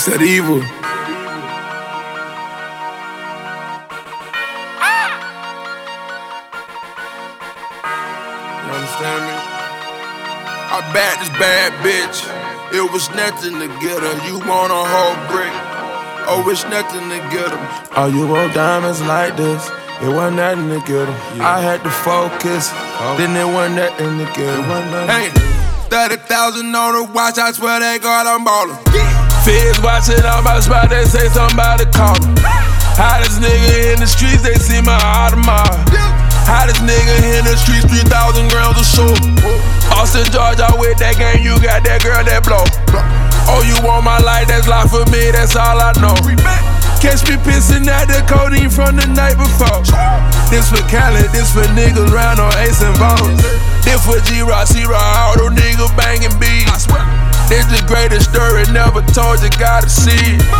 Said evil. You understand me? I bagged this bad bitch. It was nothing to get her. You want a whole brick. Oh, it's nothing to get her. Oh, you want diamonds like this? It wasn't nothing to get her. I had to focus. Then it wasn't nothing to get her. Hey, 30,000 on the watch. I swear they God, I'm ballin'. Feds watching on my spot. They say somebody call me. Hottest nigga in the streets. They see my Audemars. Hottest nigga in the streets, 3,000 grams of soap. Austin, Georgia, with that gang, you got that girl that blow. Oh, you want my life, that's life for me, that's all I know. Catch me pissing at the codeine from the night before. This for Cali, this for niggas round on Ace and Bones. This for G-Rock, C-Rock, all those niggas banging beats. This the greatest story, never told you, gotta see it.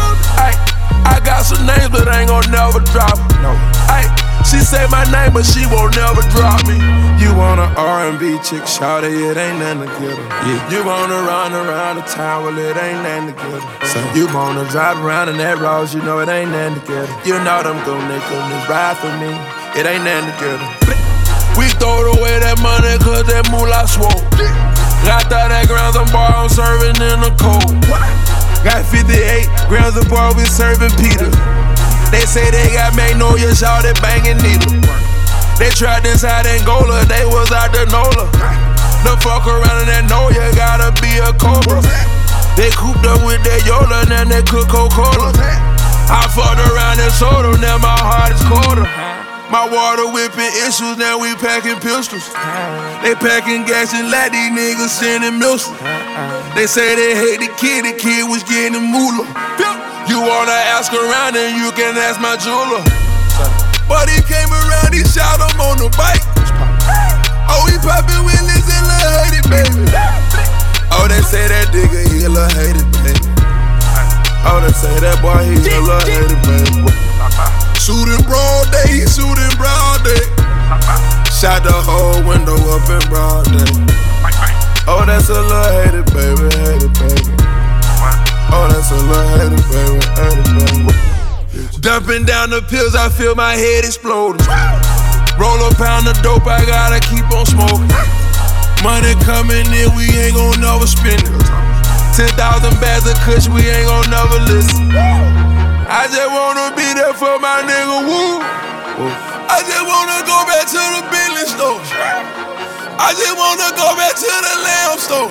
I got some names, but I ain't gon' never drop it. She say my name, but she won't never drop me. You want an R&B chick, shawty, it ain't nothing to get her. You wanna run around the town, well, it ain't nothing to get her. So you wanna drive around in that Rolls, you know it ain't nothing to get her. You know them gon' this ride for me, it ain't nothing to get her. We throwed away that money cause that moolah swole. Got 30 grams of bar, I'm serving in the cold. Got 58 grams of bar, we serving Peter. They say they got Magnolia, shout it banging needle. They tried this out Angola, they was out the NOLA. The fuck around in that know you gotta be a cobra. They cooped up with that Yola, now they cook Coca-Cola. I fucked around in soda, now my heart is colder. My water whipping issues, now we packing pistols. They packing gas and let these niggas sending missiles. They say they hate the kid was getting moolah. You wanna ask around and you can ask my jeweler. But he came around, he shot him on the bike. Oh, he poppin' Willis and Lil' Haiti, baby. Oh, they say that nigga, he a Lil' Haiti, baby. Oh, they say that boy, he a Lil' Haiti, baby. Shootin' broad day, he shootin' broad day. Shot the whole window up in broad day. Oh, that's a Lil' Haiti, baby, Haiti, baby. Oh, that's a Lil' Haiti, baby, Haiti, baby. Dumping down the pills, I feel my head exploding. Roll a pound of dope, I gotta keep on smoking. Money coming in, we ain't gon' never spend it. 10,000 bags of kush, we ain't gon' never listen. I just wanna be there for my nigga, woo. I just wanna go back to the Bentley store. I just wanna go back to the lamb store.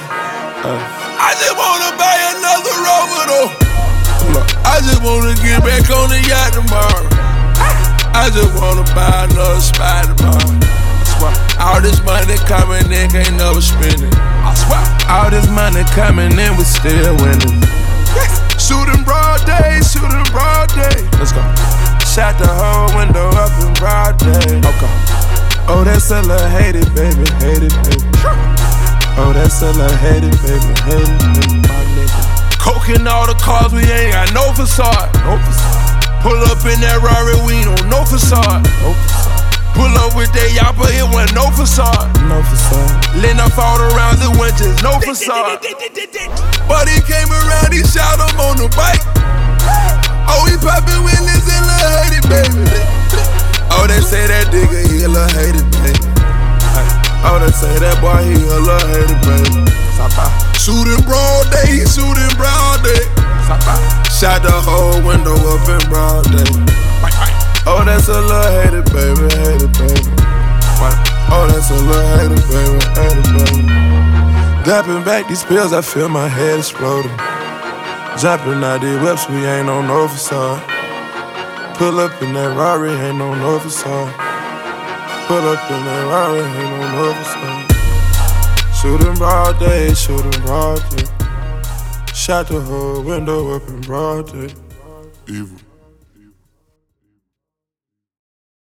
I just wanna buy another Rover though. I just wanna get back on the yacht tomorrow. I just wanna buy another Spider tomorrow. All this money coming in, can't never spend it. All this money coming in, we still winning. Shooting broad day, shooting broad day. Let's go. Shot the whole window up in broad day. Okay. Oh, that's a Lil' Haiti, baby, Haiti, baby. Oh, that's a Lil' Haiti, baby, Haiti, baby, my nigga. Coke in all the cars, we ain't got no facade. No facade. Pull up in that Rari, we ain't on no facade. No facade. Pull up with that Yappa, it wasn't no facade. No facade. Lit up all the rounds, it went just no facade. But he came around, he shot him on the bike. Oh, he poppin' Willis and Lil' Haiti, baby. Oh, they say that nigga, he a Lil' Haiti, baby. Oh, they say that boy, he a Lil' Haiti, baby. Shooting broad day, he shooting broad day. Shot the whole window up in broad day. Oh, that's a Lil' Haiti, baby, Haiti, baby. Oh, that's a Lil' Haiti, baby, Haiti, baby. Dapping back these pills, I feel my head exploding. Jumping out these whips, we ain't on no facade. Pull up in that Rari, ain't on no facade. Pull up in that Rari, ain't on no facade. Shooting broad day, shooting broad day. Shot the whole window up in broad day. Evil.